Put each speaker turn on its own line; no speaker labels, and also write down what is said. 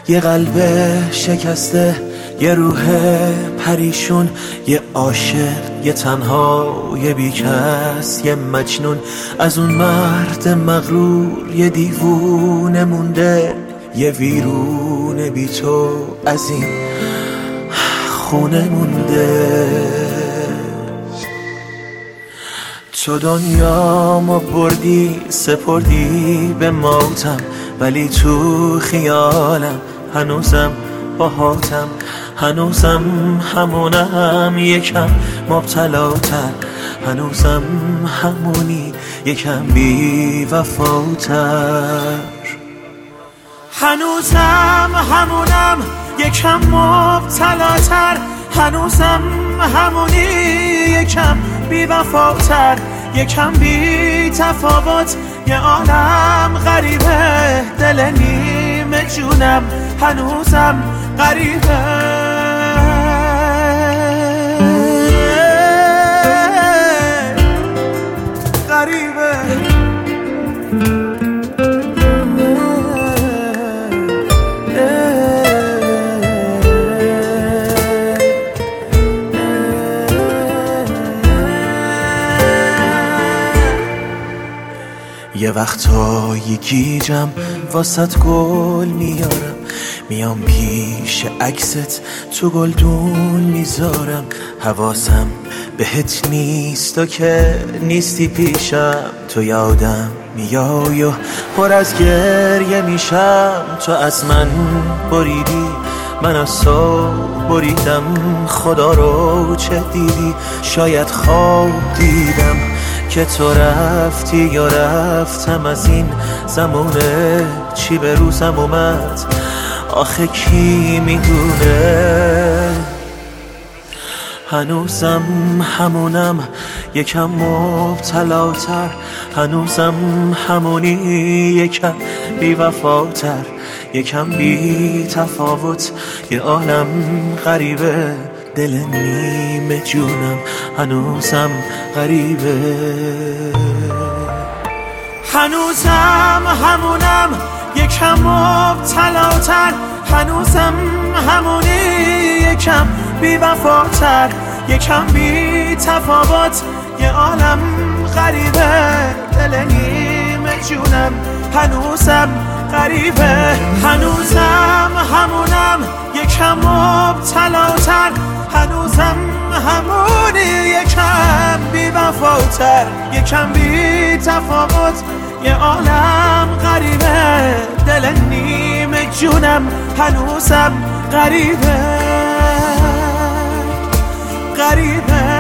یه قلب شکسته، یه روح پریشون، یه عاشق، یه تنها، یه بیکس، یه مجنون. از اون مرد مغرور یه دیوونه مونده، یه ویرونه بی تو از این خونه مونده. تو دنیامو بردی سپردی به موتم، ولی تو خیالم هنوزم باهاتم، هنوزم همونم یکم مبتلاتر، هنوزم همونی یکم بی وفاتر، هنوزم همونم یکم مبتلاتر، هنوزم همونی یکم بی وفاتر، یکم بی تفاوت. یه عالم غریبه دل نیمه جونم هنوزم غریبه، غریبه. یه وقتایی گیجم واسط گل میارم، میام پیش عکست تو گلدون میذارم. حواسم بهت نیست و که نیستی پیشم، تو یادم میای و پر از گریه میشم. تو از من بریدی من از تو بریدم، خدا رو چه دیدی؟ شاید خواب دیدم که تو رفتی یا رفتم از این زمونه. چی به روزم اومد آخه کی میدونه؟ هنوزم همونم یکم مبتلاتر، هنوزم همونی یکم بی وفاتر، یکم بی تفاوت. یه عالم غریبه دل نیمه جونم هنوزم غریبه، هنوزم همونم یکم مبتلاتر، هنوزم همونی یکم بی وفاتر، یکم بی تفاوت. یه عالم غریبه دل نیمه جونم هنوزم غریبه، هنوزم همونم یکم مبتلاتر، هنوزم همونی یکم بی وفاتر، یکم بی تفاوت. یه عالم غریبه دل نیمه جونم هنوزم غریبه، غریبه.